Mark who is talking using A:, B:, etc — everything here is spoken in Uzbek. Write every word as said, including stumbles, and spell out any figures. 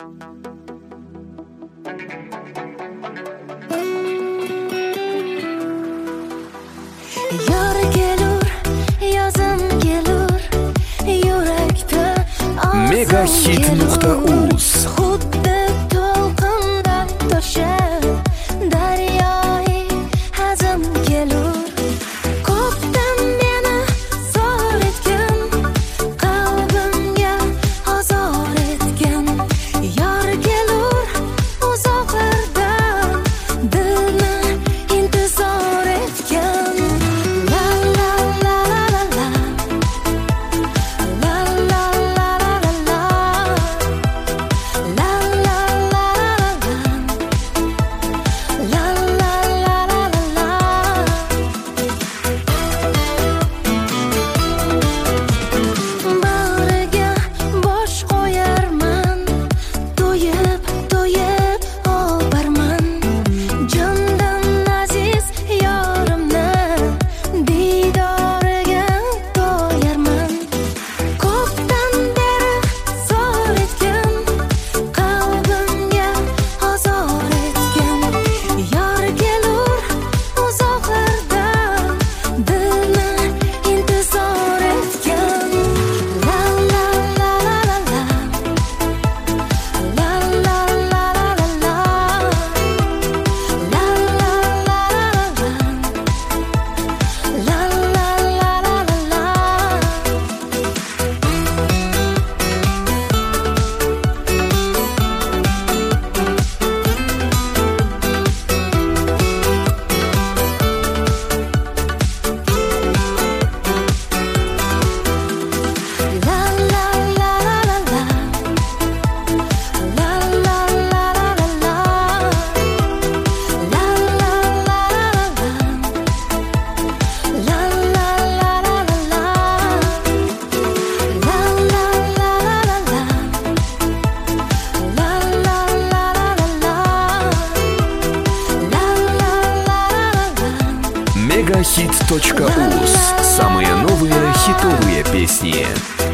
A: Megahit nuqta uz
B: Xuddi to'lqinda toshib daryoyi hazm kelur. Ko'kdan meni zor etgan, qalbimga ozor etgan yor kelur uzoqlardan, dilni intizor etgan. La la la la la la la la la la la la la la la la la la la la. Bag'riga bosh qo'yarman, to'yib to'yib obarman, jondan aziz yorimni diydoriga to'yarman. Ko'pdan beri zor etgan, qalbimga ozor etgan yor kelur uzoqlardan, dilni intizor etgan. La la la la la la la la la la la la la la la la la la
A: Megahit точка uz. Самые новые хитовые песни.